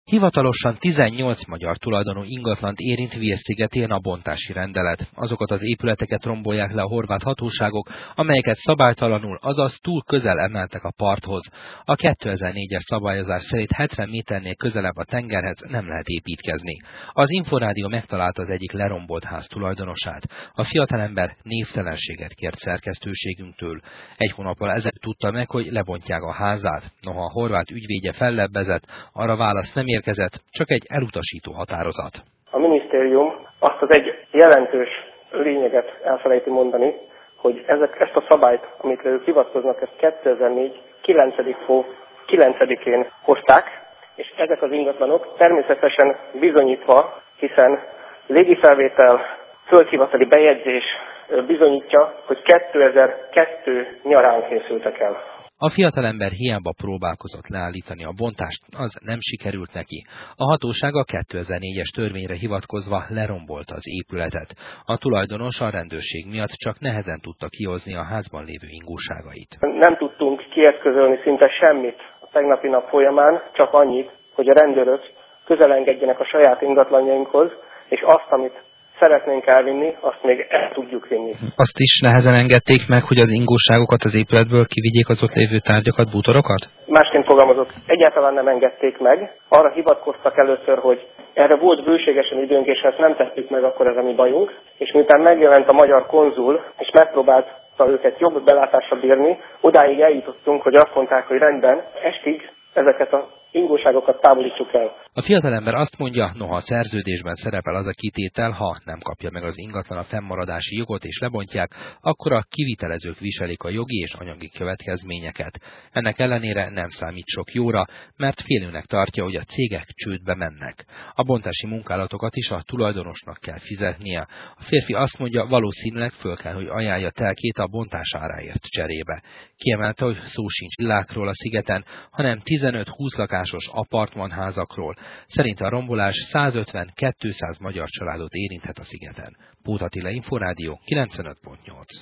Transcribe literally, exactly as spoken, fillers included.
Hivatalosan tizennyolc magyar tulajdonú ingatlant érint Virsz-szigetén a bontási rendelet. Azokat az épületeket rombolják le a horvát hatóságok, amelyeket szabálytalanul, azaz túl közel emeltek a parthoz. A kétezer-négyes szabályozás szerint hetven méternél közelebb a tengerhez nem lehet építkezni. Az Inforádió megtalálta az egyik lerombolt ház tulajdonosát. A fiatalember névtelenséget kért szerkesztőségünktől. Egy hónappal ezelőtt tudta meg, hogy lebontják a házát. Noha a horvát ügyvédje fellebbezett, arra válasz nem érkezett, csak egy elutasító határozat. A minisztérium azt az egy jelentős lényeget elfelejti mondani, hogy ezek, ezt a szabályt, amit ők hivatkoznak, ezt kétezer-négy kilencedik hó kilencedikén hozták, és ezek az ingatlanok természetesen bizonyítva, hiszen légifelvétel, földhivatali bejegyzés bizonyítja, hogy kétezer-kettő nyarán készültek el. A fiatalember hiába próbálkozott leállítani a bontást, az nem sikerült neki. A hatóság a kétezer-négyes törvényre hivatkozva lerombolta az épületet. A tulajdonos a rendőrség miatt csak nehezen tudta kihozni a házban lévő ingóságait. Nem tudtunk kieszközölni szinte semmit a tegnapi nap folyamán, csak annyit, hogy a rendőrök közel engedjenek a saját ingatlanjainkhoz, és azt, amit szeretnénk elvinni, azt még el tudjuk vinni. Azt is nehezen engedték meg, hogy az ingóságokat az épületből kivigyék, az ott lévő tárgyakat, bútorokat? Másként fogalmazok, egyáltalán nem engedték meg. Arra hivatkoztak először, hogy erre volt bőségesen időnk, és ha ezt nem tettük meg, akkor ez a mi bajunk. És miután megjelent a magyar konzul, és megpróbálta őket jobb belátásra bírni, odáig eljutottunk, hogy azt mondták, hogy rendben, estig ezeket a ingóságokat távolítsuk el. A fiatalember azt mondja, noha a szerződésben szerepel az a kitétel, ha nem kapja meg az ingatlan a fennmaradási jogot és lebontják, akkor a kivitelezők viselik a jogi és anyagi következményeket. Ennek ellenére nem számít sok jóra, mert félőnek tartja, hogy a cégek csődbe mennek. A bontási munkálatokat is a tulajdonosnak kell fizetnie. A férfi azt mondja, valószínűleg föl kell, hogy ajánlja telkét a bontás áráért cserébe. Kiemelte, hogy szó sincs villákról a szigeten, hanem tizenöt-húsz lakásos apartmanházakról. Szerint a rombolás százötven-kétszáz magyar családot érinthet a szigeten. Póth Attila, Inforádió, kilencvenöt pont nyolc.